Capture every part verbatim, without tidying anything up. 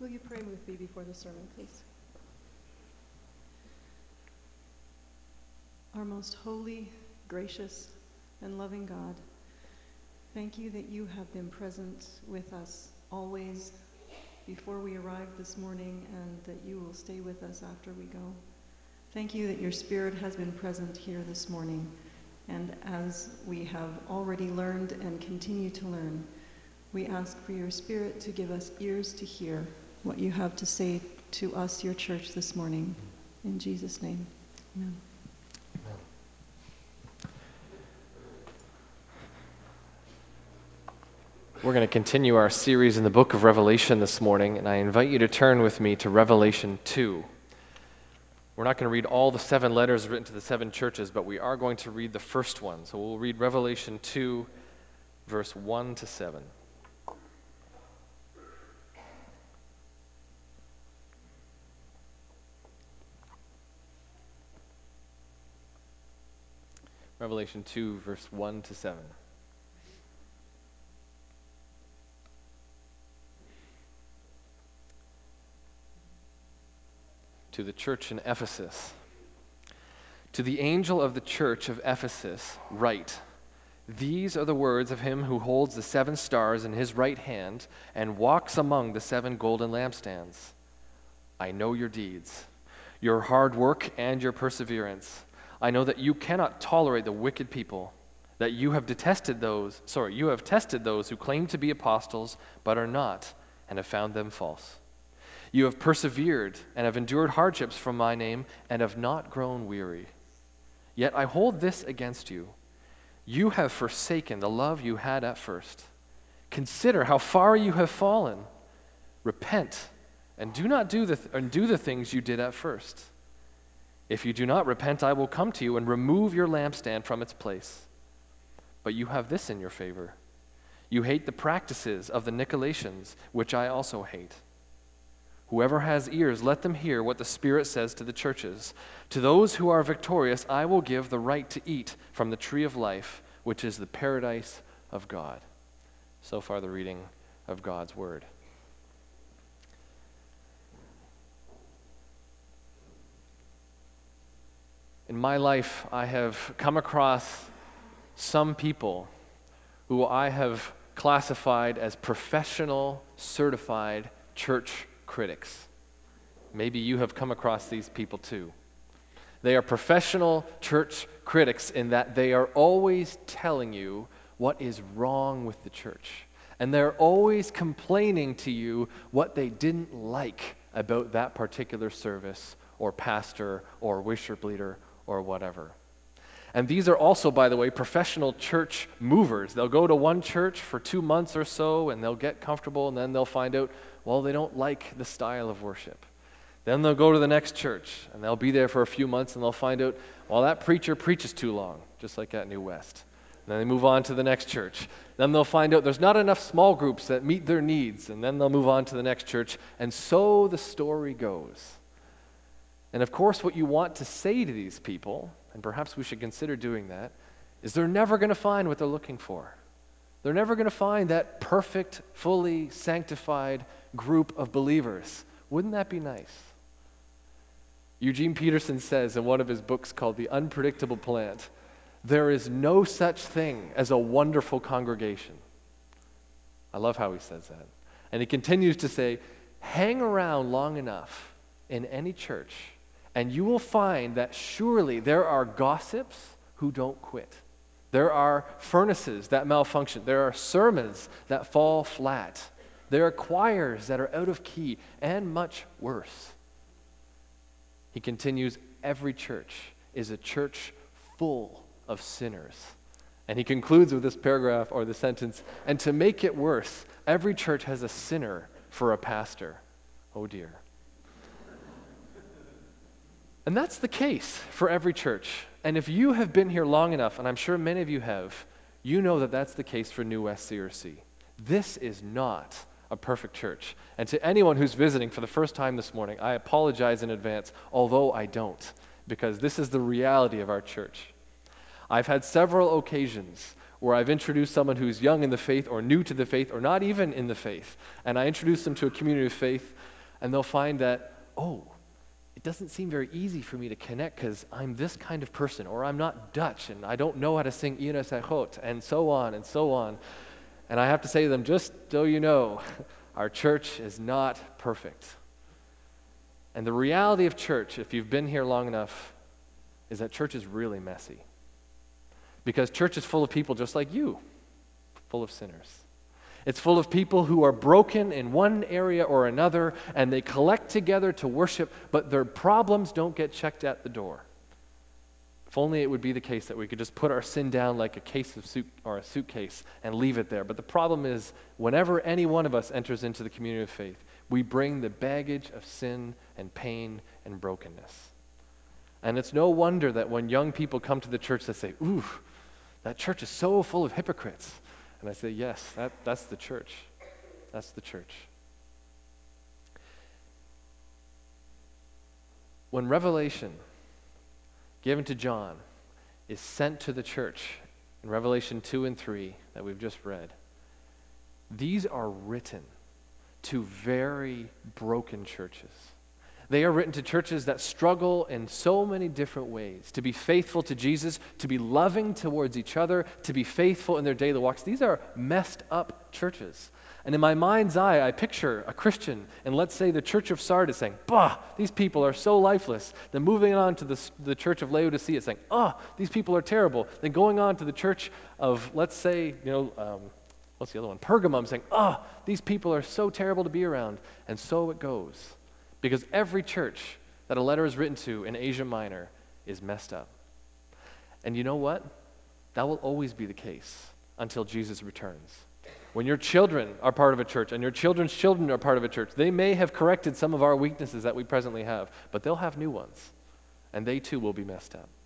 Will you pray with me before the sermon, please? Our most holy, gracious, and loving God, thank you that you have been present with us always before we arrived this morning, and that you will stay with us after we go. Thank you that your Spirit has been present here this morning, and as we have already learned and continue to learn, we ask for your Spirit to give us ears to hear what you have to say to us, your church, this morning. In Jesus' name, amen. We're going to continue our series in the book of Revelation this morning, and I invite you to turn with me to Revelation two. We're not going to read all the seven letters written to the seven churches, but we are going to read the first one. So we'll read Revelation two, verse one to seven. Revelation two, verse one to seven. To the church in Ephesus. To the angel of the church of Ephesus, write, these are the words of him who holds the seven stars in his right hand and walks among the seven golden lampstands. I know your deeds, your hard work and your perseverance. I know that you cannot tolerate the wicked people, that you have detested those, sorry, you have tested those who claim to be apostles but are not, and have found them false. You have persevered and have endured hardships from my name and have not grown weary. Yet I hold this against you. You have forsaken the love you had at first. Consider how far you have fallen. Repent and do not do the th- and do the things you did at first. If you do not repent, I will come to you and remove your lampstand from its place. But you have this in your favor. You hate the practices of the Nicolaitans, which I also hate. Whoever has ears, let them hear what the Spirit says to the churches. To those who are victorious, I will give the right to eat from the tree of life, which is the paradise of God. So far, the reading of God's word. In my life, I have come across some people who I have classified as professional, certified church critics. Maybe you have come across these people too. They are professional church critics in that they are always telling you what is wrong with the church. And they're always complaining to you what they didn't like about that particular service or pastor or worship leader or whatever. And these are also, by the way, professional church movers. They'll go to one church for two months or so and they'll get comfortable, and then they'll find out, well, they don't like the style of worship. Then they'll go to the next church, and they'll be there for a few months, and they'll find out, well, that preacher preaches too long, just like at New West. And then they move on to the next church. Then they'll find out there's not enough small groups that meet their needs, and then they'll move on to the next church. And so the story goes. And of course, what you want to say to these people, and perhaps we should consider doing that, is they're never going to find what they're looking for. They're never going to find that perfect, fully sanctified group of believers. Wouldn't that be nice? Eugene Peterson says in one of his books called The Unpredictable Plant, there is no such thing as a wonderful congregation. I love how he says that. And he continues to say, hang around long enough in any church, and you will find that surely there are gossips who don't quit. There are furnaces that malfunction. There are sermons that fall flat. There are choirs that are out of key, and much worse. He continues, every church is a church full of sinners. And he concludes with this paragraph or the sentence, and to make it worse, every church has a sinner for a pastor. Oh dear. And that's the case for every church. And if you have been here long enough, and I'm sure many of you have, you know that that's the case for New West C R C. This is not a perfect church. And to anyone who's visiting for the first time this morning, I apologize in advance, although I don't, because this is the reality of our church. I've had several occasions where I've introduced someone who's young in the faith or new to the faith or not even in the faith, and I introduce them to a community of faith, And they'll find that, oh, it doesn't seem very easy for me to connect because I'm this kind of person, or I'm not Dutch, and I don't know how to sing Ina Sechot, and so on and so on. And I have to say to them, just so you know, our church is not perfect. And the reality of church, if you've been here long enough, is that church is really messy. Because church is full of people just like you, full of sinners. It's full of people who are broken in one area or another, and they collect together to worship, but their problems don't get checked at the door. If only it would be the case that we could just put our sin down like a case of suit or a suitcase and leave it there. But the problem is, whenever any one of us enters into the community of faith, we bring the baggage of sin and pain and brokenness. And it's no wonder that when young people come to the church, they say, ooh, that church is so full of hypocrites. And I say, yes, that, that's the church. That's the church. When Revelation, given to John, is sent to the church in Revelation two and three that we've just read, these are written to very broken churches. They are written to churches that struggle in so many different ways to be faithful to Jesus, to be loving towards each other, to be faithful in their daily walks. These are messed up churches. And in my mind's eye, I picture a Christian, and let's say the church of Sardis saying, bah, these people are so lifeless. Then moving on to the, the church of Laodicea saying, oh, these people are terrible. Then going on to the church of, let's say, you know, um, what's the other one? Pergamum saying, oh, these people are so terrible to be around. And so it goes. Because every church that a letter is written to in Asia Minor is messed up. And you know what? That will always be the case until Jesus returns. When your children are part of a church and your children's children are part of a church, they may have corrected some of our weaknesses that we presently have, but they'll have new ones, and they too will be messed up.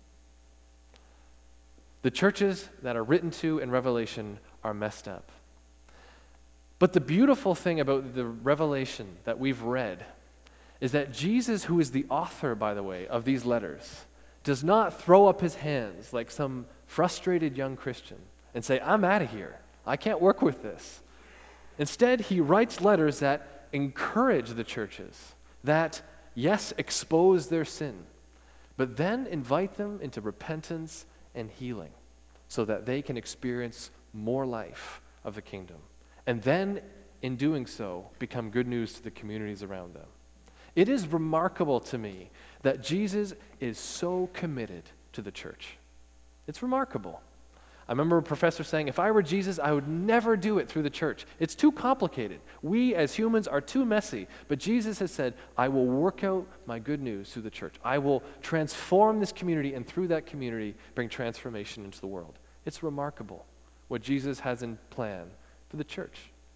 The churches that are written to in Revelation are messed up. But the beautiful thing about the Revelation that we've read is that Jesus, who is the author, by the way, of these letters, does not throw up his hands like some frustrated young Christian and say, I'm out of here. I can't work with this. Instead, he writes letters that encourage the churches, that, yes, expose their sin, but then invite them into repentance and healing so that they can experience more life of the kingdom. And then, in doing so, become good news to the communities around them. It is remarkable to me that Jesus is so committed to the church. It's remarkable. I remember a professor saying, if I were Jesus, I would never do it through the church. It's too complicated. We as humans are too messy. But Jesus has said, I will work out my good news through the church. I will transform this community, and through that community, bring transformation into the world. It's remarkable what Jesus has in plan for the church.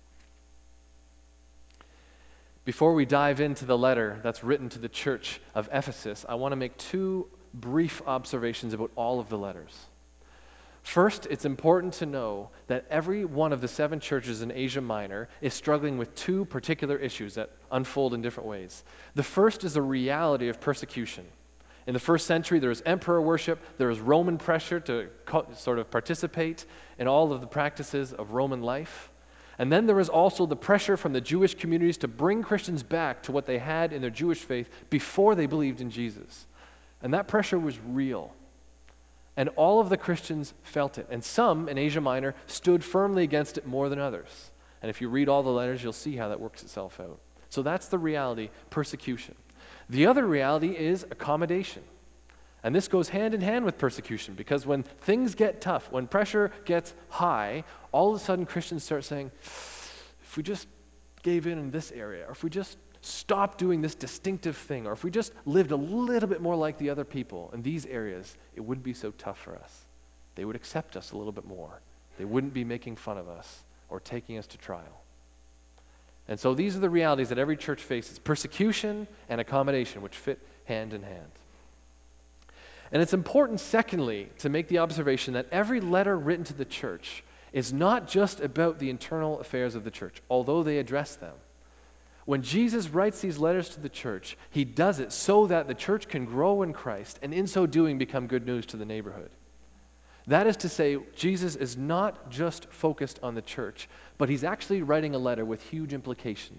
Before we dive into the letter that's written to the church of Ephesus, I want to make two brief observations about all of the letters. First, it's important to know that every one of the seven churches in Asia Minor is struggling with two particular issues that unfold in different ways. The first is the reality of persecution. In the first century, there was emperor worship, there was Roman pressure to co- sort of participate in all of the practices of Roman life. And then there was also the pressure from the Jewish communities to bring Christians back to what they had in their Jewish faith before they believed in Jesus. And that pressure was real. And all of the Christians felt it. And some in Asia Minor stood firmly against it more than others. And if you read all the letters, you'll see how that works itself out. So that's the reality, persecution. The other reality is accommodation. And this goes hand in hand with persecution, because when things get tough, when pressure gets high, all of a sudden Christians start saying, if we just gave in in this area, or if we just stopped doing this distinctive thing, or if we just lived a little bit more like the other people in these areas, it wouldn't be so tough for us. They would accept us a little bit more. They wouldn't be making fun of us or taking us to trial. And so these are the realities that every church faces: persecution and accommodation, which fit hand in hand. And it's important, secondly, to make the observation that every letter written to the church is not just about the internal affairs of the church, although they address them. When Jesus writes these letters to the church, he does it so that the church can grow in Christ, and in so doing become good news to the neighborhood. That is to say, Jesus is not just focused on the church, but he's actually writing a letter with huge implications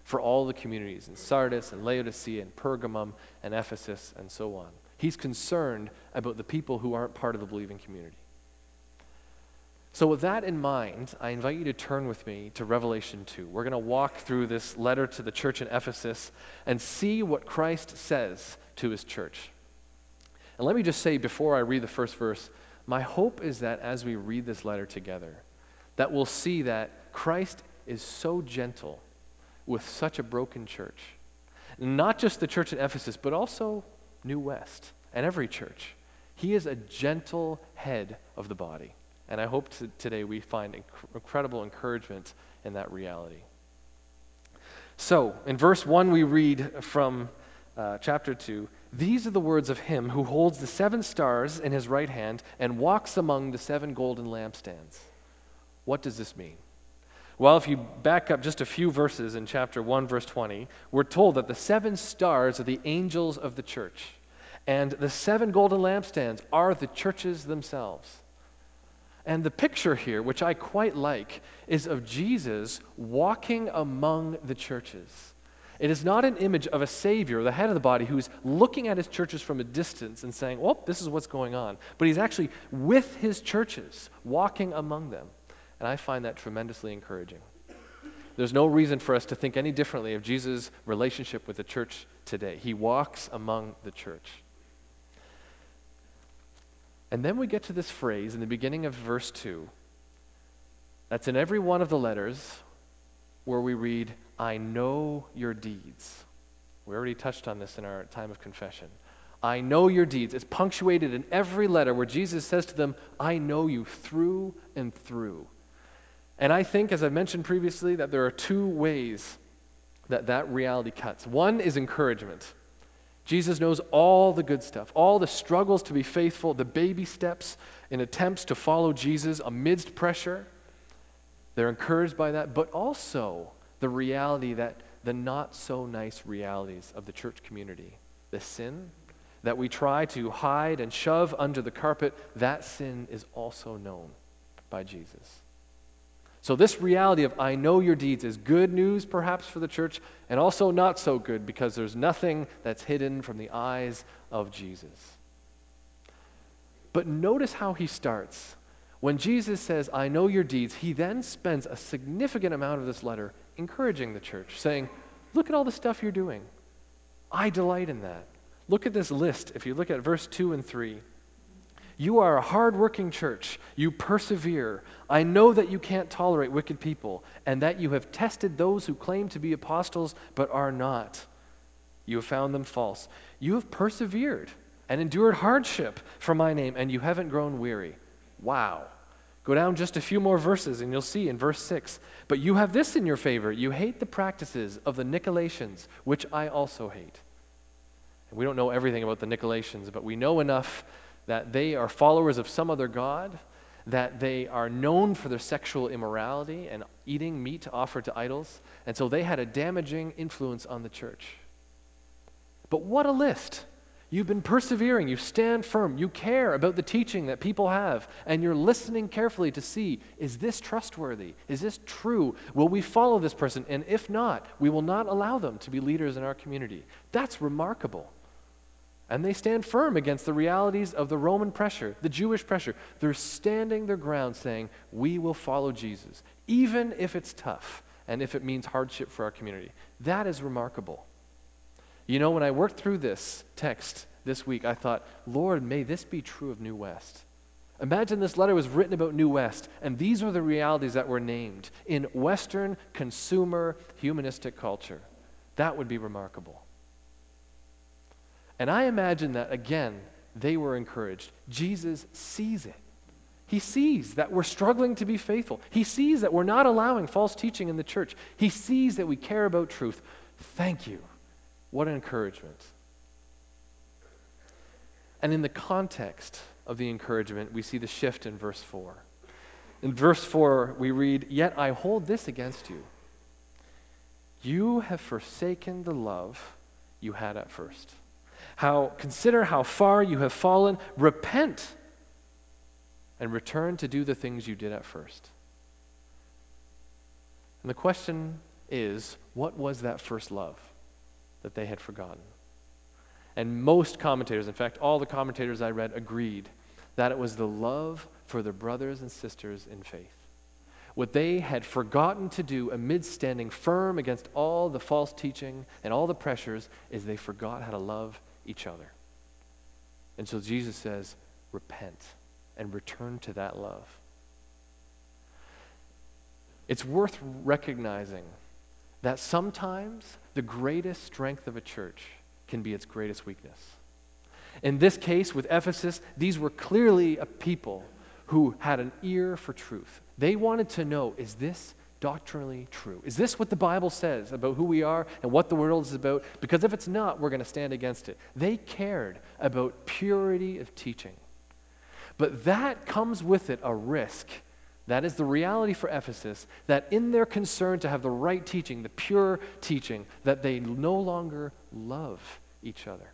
for all the communities in Sardis and Laodicea and Pergamum and Ephesus and so on. He's concerned about the people who aren't part of the believing community. So with that in mind, I invite you to turn with me to Revelation two. We're going to walk through this letter to the church in Ephesus and see what Christ says to his church. And let me just say before I read the first verse, my hope is that as we read this letter together, that we'll see that Christ is so gentle with such a broken church. Not just the church in Ephesus, but also New West and every church. He is a gentle head of the body. And I hope to, today we find inc- incredible encouragement in that reality. So, in verse one, we read from uh, chapter two, "These are the words of him who holds the seven stars in his right hand and walks among the seven golden lampstands." What does this mean? Well, if you back up just a few verses in chapter one, verse twenty, we're told that the seven stars are the angels of the church, and the seven golden lampstands are the churches themselves. And the picture here, which I quite like, is of Jesus walking among the churches. It is not an image of a Savior, the head of the body, who's looking at his churches from a distance and saying, well, this is what's going on. But he's actually with his churches, walking among them. And I find that tremendously encouraging. There's no reason for us to think any differently of Jesus' relationship with the church today. He walks among the church. And then we get to this phrase in the beginning of verse two. That's in every one of the letters where we read, "I know your deeds." We already touched on this in our time of confession. I know your deeds. It's punctuated in every letter where Jesus says to them, I know you through and through. And I think, as I mentioned previously, that there are two ways that that reality cuts. One is encouragement. Jesus knows all the good stuff, all the struggles to be faithful, the baby steps in attempts to follow Jesus amidst pressure. They're encouraged by that, but also the reality that the not so nice realities of the church community, the sin that we try to hide and shove under the carpet, that sin is also known by Jesus. So this reality of I know your deeds is good news perhaps for the church, and also not so good because there's nothing that's hidden from the eyes of Jesus. But notice how he starts. When Jesus says, I know your deeds, he then spends a significant amount of this letter encouraging the church, saying, look at all the stuff you're doing. I delight in that. Look at this list. If you look at verse two and three, you are a hard-working church. You persevere. I know that you can't tolerate wicked people and that you have tested those who claim to be apostles but are not. You have found them false. You have persevered and endured hardship for my name, and you haven't grown weary. Wow. Go down just a few more verses and you'll see in verse six, but you have this in your favor. You hate the practices of the Nicolaitans, which I also hate. And we don't know everything about the Nicolaitans, but we know enough that they are followers of some other god, that they are known for their sexual immorality and eating meat offered to idols, and so they had a damaging influence on the church. But what a list! You've been persevering, you stand firm, you care about the teaching that people have, and you're listening carefully to see, is this trustworthy? Is this true? Will we follow this person? And if not, we will not allow them to be leaders in our community. That's remarkable. And they stand firm against the realities of the Roman pressure, the Jewish pressure. They're standing their ground saying, we will follow Jesus, even if it's tough and if it means hardship for our community. That is remarkable. You know, when I worked through this text this week, I thought, Lord, may this be true of New West. Imagine this letter was written about New West, and these were the realities that were named in Western consumer humanistic culture. That would be remarkable. And I imagine that, again, they were encouraged. Jesus sees it. He sees that we're struggling to be faithful. He sees that we're not allowing false teaching in the church. He sees that we care about truth. Thank you. What an encouragement. And in the context of the encouragement, we see the shift in verse four. In verse four, we read, yet I hold this against you. You have forsaken the love you had at first. How consider how far you have fallen. Repent and return to do the things you did at first. And the question is, what was that first love that they had forgotten? And most commentators, in fact, all the commentators I read agreed that it was the love for their brothers and sisters in faith. What they had forgotten to do amid standing firm against all the false teaching and all the pressures is they forgot how to love each other. And so Jesus says, repent and return to that love. It's worth recognizing that sometimes the greatest strength of a church can be its greatest weakness. In this case, with Ephesus, these were clearly a people who had an ear for truth. They wanted to know, is this doctrinally true? Is this what the Bible says about who we are and what the world is about? Because if it's not, we're going to stand against it. They cared about purity of teaching. But that comes with it a risk. That is the reality for Ephesus, that in their concern to have the right teaching, the pure teaching, that they no longer love each other.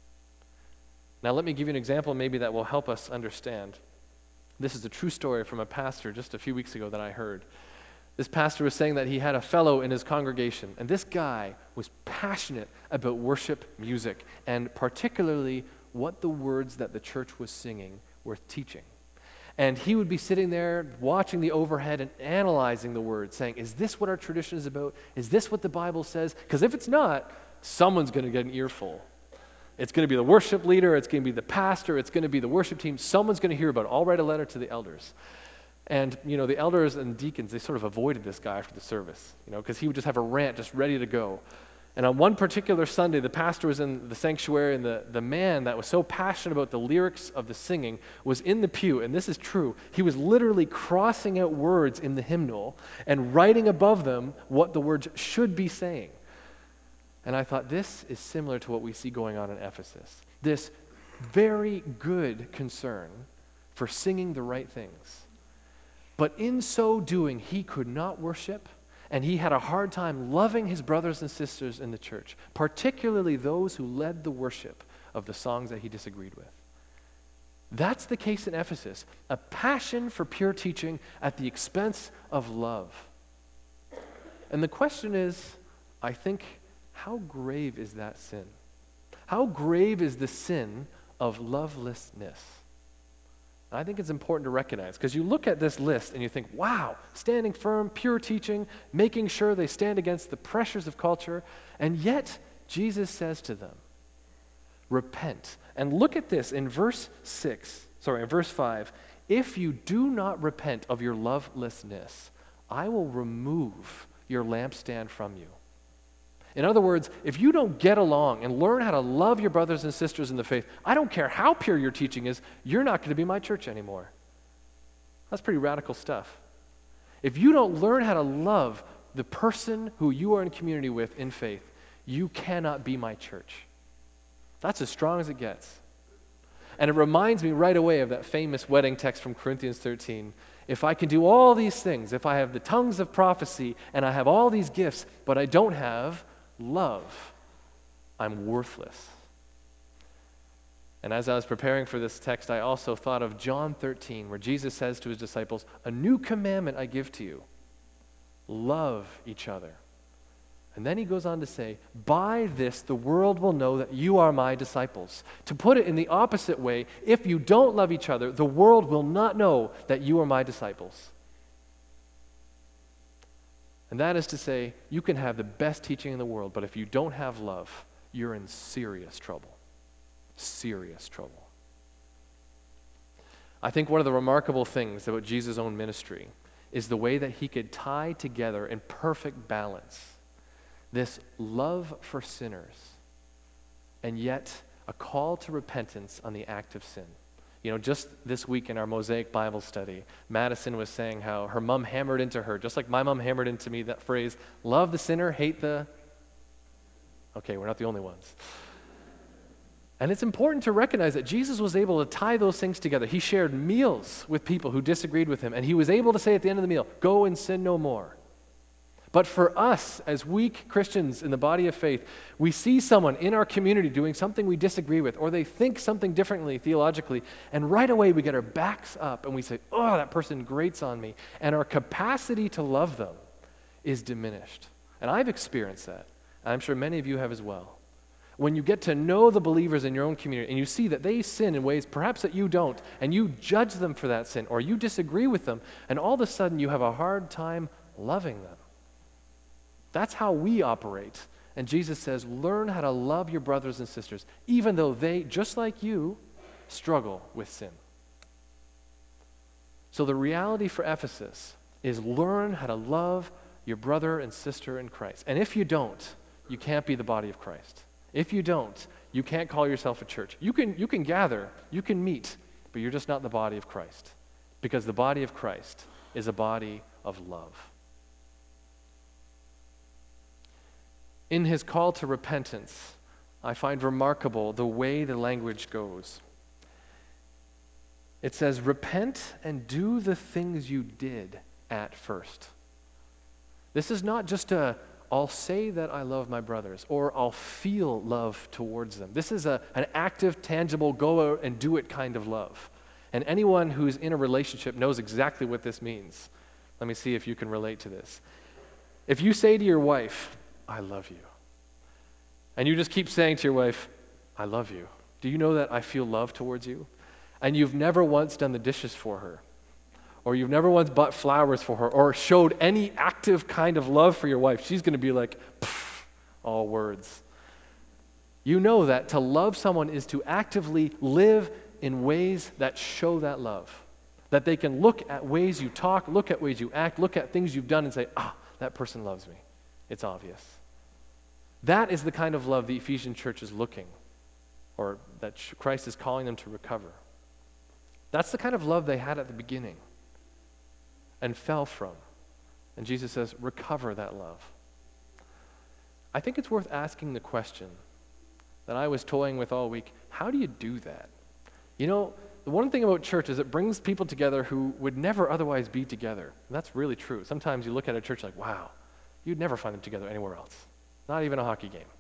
Now let me give you an example maybe that will help us understand. This is a true story from a pastor just a few weeks ago that I heard. This pastor was saying that he had a fellow in his congregation, and this guy was passionate about worship music, and particularly what the words that the church was singing were teaching. And he would be sitting there watching the overhead and analyzing the words, saying, is this what our tradition is about? Is this what the Bible says? Because if it's not, someone's going to get an earful. It's going to be the worship leader, it's going to be the pastor, it's going to be the worship team. Someone's going to hear about it. I'll write a letter to the elders. And, you know, the elders and deacons, they sort of avoided this guy after the service, you know, because he would just have a rant just ready to go. And on one particular Sunday, the pastor was in the sanctuary, and the, the man that was so passionate about the lyrics of the singing was in the pew, and this is true. He was literally crossing out words in the hymnal and writing above them what the words should be saying. And I thought, this is similar to what we see going on in Ephesus. This very good concern for singing the right things. But in so doing, he could not worship, and he had a hard time loving his brothers and sisters in the church, particularly those who led the worship of the songs that he disagreed with. That's the case in Ephesus, a passion for pure teaching at the expense of love. And the question is, I think, how grave is that sin? How grave is the sin of lovelessness? I think it's important to recognize, because you look at this list and you think, wow, standing firm, pure teaching, making sure they stand against the pressures of culture, and yet Jesus says to them, repent. And look at this in verse six, sorry, in verse five, if you do not repent of your lovelessness, I will remove your lampstand from you. In other words, if you don't get along and learn how to love your brothers and sisters in the faith, I don't care how pure your teaching is, you're not going to be my church anymore. That's pretty radical stuff. If you don't learn how to love the person who you are in community with in faith, you cannot be my church. That's as strong as it gets. And it reminds me right away of that famous wedding text from Corinthians thirteen. If I can do all these things, if I have the tongues of prophecy and I have all these gifts, but I don't have love, I'm worthless. And as I was preparing for this text, I also thought of John thirteen, where Jesus says to his disciples, a new commandment I give to you, love each other. And then he goes on to say, by this the world will know that you are my disciples. To put it in the opposite way, if you don't love each other, the world will not know that you are my disciples. And that is to say, you can have the best teaching in the world, but if you don't have love, you're in serious trouble. Serious trouble. I think one of the remarkable things about Jesus' own ministry is the way that he could tie together in perfect balance this love for sinners and yet a call to repentance on the act of sin. You know, just this week in our Mosaic Bible study, Madison was saying how her mom hammered into her, just like my mom hammered into me, that phrase, love the sinner, hate the... Okay, we're not the only ones. And it's important to recognize that Jesus was able to tie those things together. He shared meals with people who disagreed with him, and he was able to say at the end of the meal, go and sin no more. But for us, as weak Christians in the body of faith, we see someone in our community doing something we disagree with, or they think something differently theologically, and right away we get our backs up and we say, oh, that person grates on me. And our capacity to love them is diminished. And I've experienced that. And I'm sure many of you have as well. When you get to know the believers in your own community and you see that they sin in ways perhaps that you don't, and you judge them for that sin, or you disagree with them, and all of a sudden you have a hard time loving them. That's how we operate. And Jesus says, learn how to love your brothers and sisters, even though they, just like you, struggle with sin. So the reality for Ephesus is learn how to love your brother and sister in Christ. And if you don't, you can't be the body of Christ. If you don't, you can't call yourself a church. You can, you can gather, you can meet, but you're just not the body of Christ. Because the body of Christ is a body of love. In his call to repentance, I find remarkable the way the language goes. It says, repent and do the things you did at first. This is not just a, I'll say that I love my brothers, or I'll feel love towards them. This is a, an active, tangible, go out and do it kind of love. And anyone who's in a relationship knows exactly what this means. Let me see if you can relate to this. If you say to your wife, I love you, and you just keep saying to your wife, I love you, do you know that I feel love towards you? And you've never once done the dishes for her, or you've never once bought flowers for her, or showed any active kind of love for your wife, she's going to be like, all words. You know that to love someone is to actively live in ways that show that love. That they can look at ways you talk, look at ways you act, look at things you've done and say, ah, that person loves me. It's obvious. That is the kind of love the Ephesian church is looking, or that Christ is calling them to recover. That's the kind of love they had at the beginning and fell from. And Jesus says, recover that love. I think it's worth asking the question that I was toying with all week. How do you do that? You know, the one thing about church is it brings people together who would never otherwise be together. And that's really true. Sometimes you look at a church like, wow, you'd never find them together anywhere else. Not even a hockey game.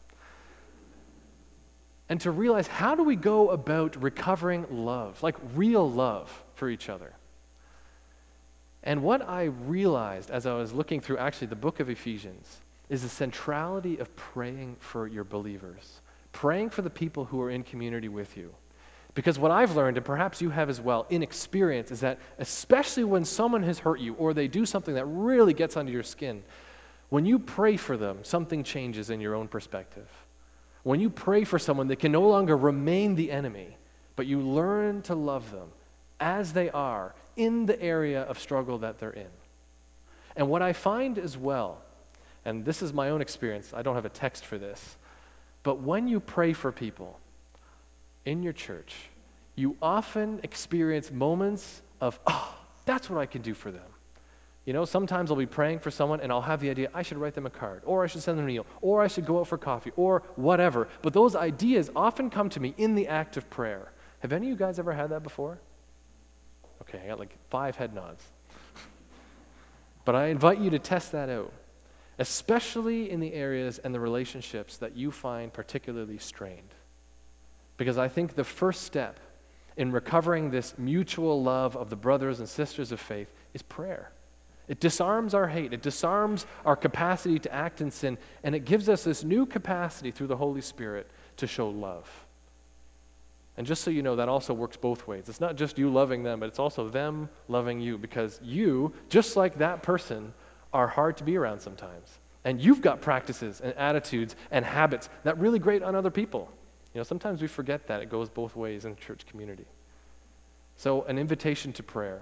And to realize, how do we go about recovering love, like real love for each other? And what I realized as I was looking through actually the book of Ephesians is the centrality of praying for your believers, praying for the people who are in community with you. Because what I've learned, and perhaps you have as well, in experience, is that especially when someone has hurt you or they do something that really gets under your skin, when you pray for them, something changes in your own perspective. When you pray for someone, they can no longer remain the enemy, but you learn to love them as they are in the area of struggle that they're in. And what I find as well, and this is my own experience, I don't have a text for this, but when you pray for people in your church, you often experience moments of, oh, that's what I can do for them. You know, sometimes I'll be praying for someone and I'll have the idea, I should write them a card, or I should send them a meal, or I should go out for coffee, or whatever. But those ideas often come to me in the act of prayer. Have any of you guys ever had that before? Okay, I got like five head nods. But I invite you to test that out, especially in the areas and the relationships that you find particularly strained. Because I think the first step in recovering this mutual love of the brothers and sisters of faith is prayer. It disarms our hate. It disarms our capacity to act in sin. And it gives us this new capacity through the Holy Spirit to show love. And just so you know, that also works both ways. It's not just you loving them, but it's also them loving you. Because you, just like that person, are hard to be around sometimes. And you've got practices and attitudes and habits that really grate on other people. You know, sometimes we forget that. It goes both ways in church community. So, an invitation to prayer.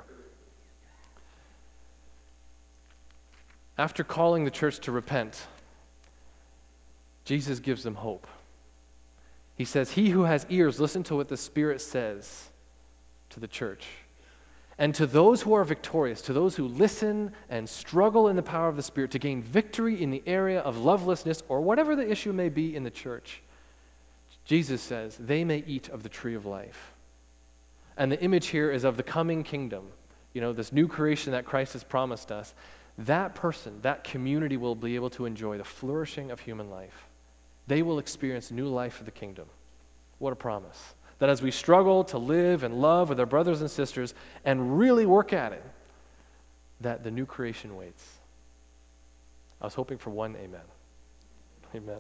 After calling the church to repent, Jesus gives them hope. He says, he who has ears, listen to what the Spirit says to the church. And to those who are victorious, to those who listen and struggle in the power of the Spirit to gain victory in the area of lovelessness or whatever the issue may be in the church, Jesus says, they may eat of the tree of life. And the image here is of the coming kingdom, you know, this new creation that Christ has promised us. That person, that community will be able to enjoy the flourishing of human life. They will experience new life of the kingdom. What a promise. That as we struggle to live and love with our brothers and sisters and really work at it, that the new creation waits. I was hoping for one amen. Amen.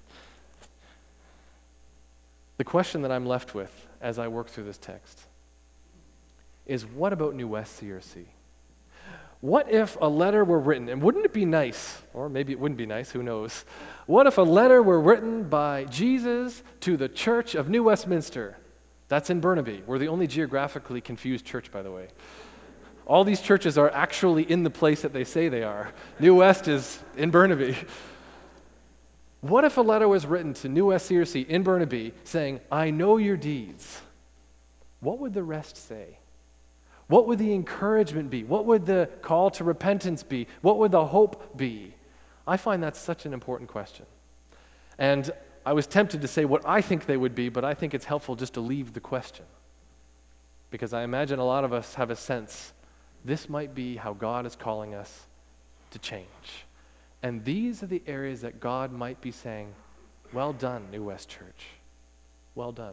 The question that I'm left with as I work through this text is, what about New West C R C? What if a letter were written, and wouldn't it be nice, or maybe it wouldn't be nice, who knows? What if a letter were written by Jesus to the Church of New Westminster? That's in Burnaby. We're the only geographically confused church, by the way. All these churches are actually in the place that they say they are. New West is in Burnaby. What if a letter was written to New West C R C in Burnaby saying, I know your deeds? What would the rest say? What would the encouragement be? What would the call to repentance be? What would the hope be? I find that such an important question. And I was tempted to say what I think they would be, but I think it's helpful just to leave the question. Because I imagine a lot of us have a sense this might be how God is calling us to change. And these are the areas that God might be saying, well done, New West Church. Well done.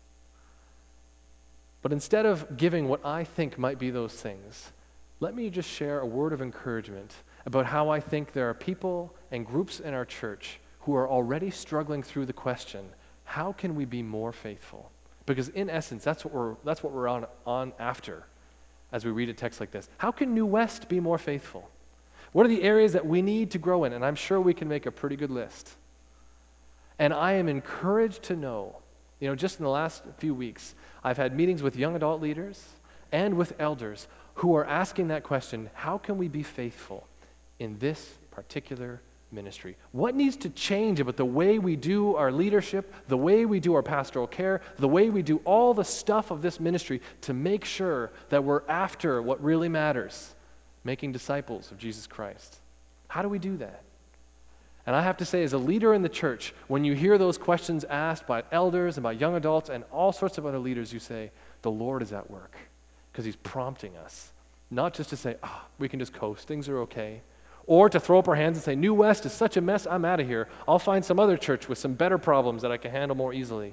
But instead of giving what I think might be those things, let me just share a word of encouragement about how I think there are people and groups in our church who are already struggling through the question, how can we be more faithful? Because in essence, that's what we're, that's what we're on, on after as we read a text like this. How can New West be more faithful? What are the areas that we need to grow in? And I'm sure we can make a pretty good list. And I am encouraged to know, you know, just in the last few weeks, I've had meetings with young adult leaders and with elders who are asking that question, how can we be faithful in this particular ministry? What needs to change about the way we do our leadership, the way we do our pastoral care, the way we do all the stuff of this ministry to make sure that we're after what really matters, making disciples of Jesus Christ? How do we do that? And I have to say, as a leader in the church, when you hear those questions asked by elders and by young adults and all sorts of other leaders, you say, the Lord is at work because he's prompting us. Not just to say, ah, oh, we can just coast, things are okay. Or to throw up our hands and say, New West is such a mess, I'm out of here. I'll find some other church with some better problems that I can handle more easily.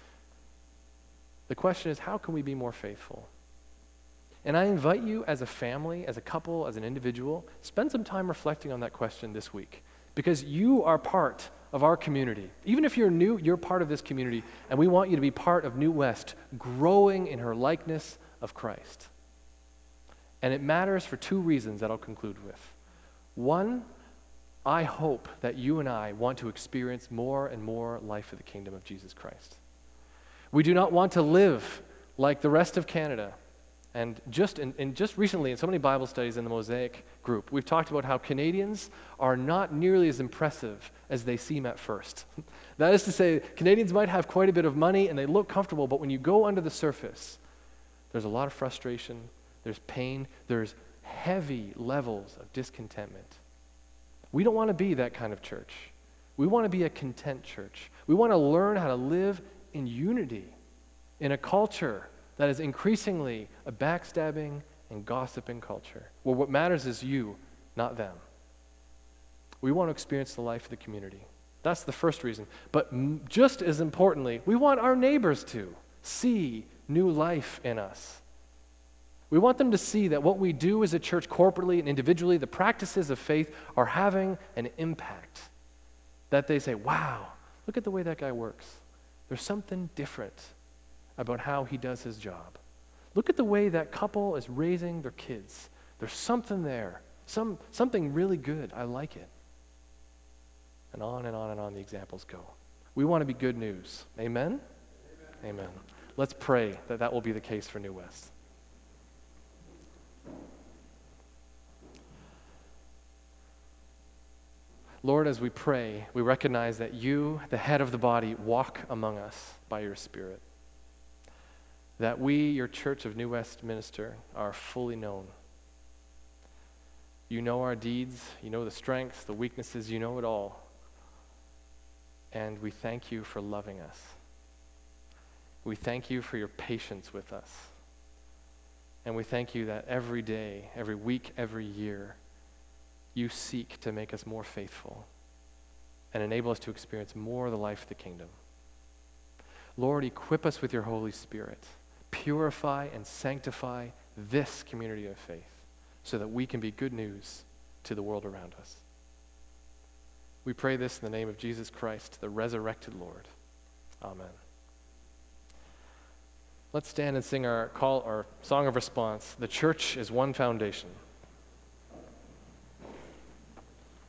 The question is, how can we be more faithful? And I invite you as a family, as a couple, as an individual, spend some time reflecting on that question this week. Because you are part of our community. Even if you're new, you're part of this community, and we want you to be part of New West, growing in her likeness of Christ. And it matters for two reasons that I'll conclude with. One, I hope that you and I want to experience more and more life of the kingdom of Jesus Christ. We do not want to live like the rest of Canada. And just in, in just recently, in so many Bible studies in the Mosaic group, we've talked about how Canadians are not nearly as impressive as they seem at first. That is to say, Canadians might have quite a bit of money and they look comfortable, but when you go under the surface, there's a lot of frustration, there's pain, there's heavy levels of discontentment. We don't want to be that kind of church. We want to be a content church. We want to learn how to live in unity in a culture that is increasingly a backstabbing and gossiping culture, where what matters is you, not them. We want to experience the life of the community. That's the first reason. But m- just as importantly, we want our neighbors to see new life in us. We want them to see that what we do as a church corporately and individually, the practices of faith, are having an impact. That they say, wow, look at the way that guy works. There's something different about how he does his job. Look at the way that couple is raising their kids. There's something there, some something really good. I like it. And on and on and on the examples go. We want to be good news. Amen? Amen. Amen. Let's pray that that will be the case for New West. Lord, as we pray, we recognize that you, the head of the body, walk among us by your Spirit. That we, your Church of New Westminster, are fully known. You know our deeds, you know the strengths, the weaknesses, you know it all. And we thank you for loving us. We thank you for your patience with us. And we thank you that every day, every week, every year, you seek to make us more faithful and enable us to experience more of the life of the kingdom. Lord, equip us with your Holy Spirit. Purify and sanctify this community of faith so that we can be good news to the world around us. We pray this in the name of Jesus Christ, the resurrected Lord. Amen. Let's stand and sing our call, our song of response. The church is one foundation.